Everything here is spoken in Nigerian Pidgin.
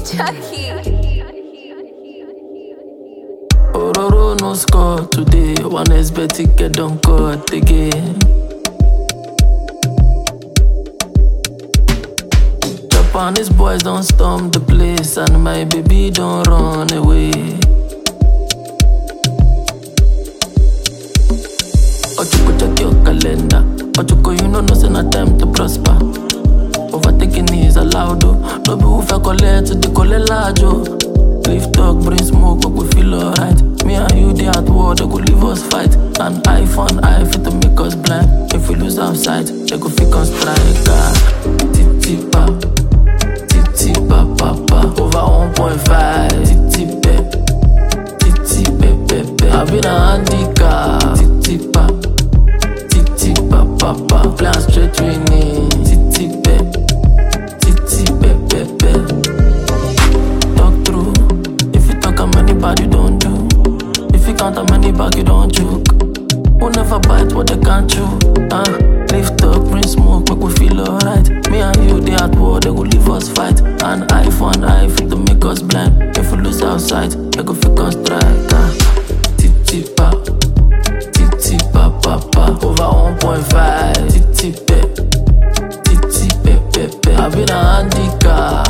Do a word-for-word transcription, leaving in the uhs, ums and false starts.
Chucky. Ororo no score today. One is Betty get don't cut again. Japanese boys don't storm the place, and my baby don't run away. Ochuko check your calendar. Ochuko, you know, no say no time to prosper. Overtaking is allowed, oh. No be who fa collect to the collect large, oh. Leave talk, bring smoke, but we feel alright. Me and you, they at war, they could leave us fight. An eye for an eye, fit to make us blind. If we lose our sight, they could fake on strike. Titi-pa, titi-pa, pa-pa. Over one point five. Titi-pe, titi-pe-pe-pe. I been a handicap. Titi-pa, titi-pa, pa-pa. Plan straight winning. Titi-pe, titi-pe-pe-pe. Talk through. If you talk how many bad you don't do. If you count how many back you don't choke. Who never bite what they can't chew. Uh, lift up, bring smoke, make we feel alright. Me and you, they at war, they go leave us fight. An eye for an eye, fit to make us blind. If we lose our sight, they go fake us strike. Uh, Titi-pa, titi-pa, pa-pa. Over one point five. Titi-pe, titi-pe-pe-pe. I been a handicap.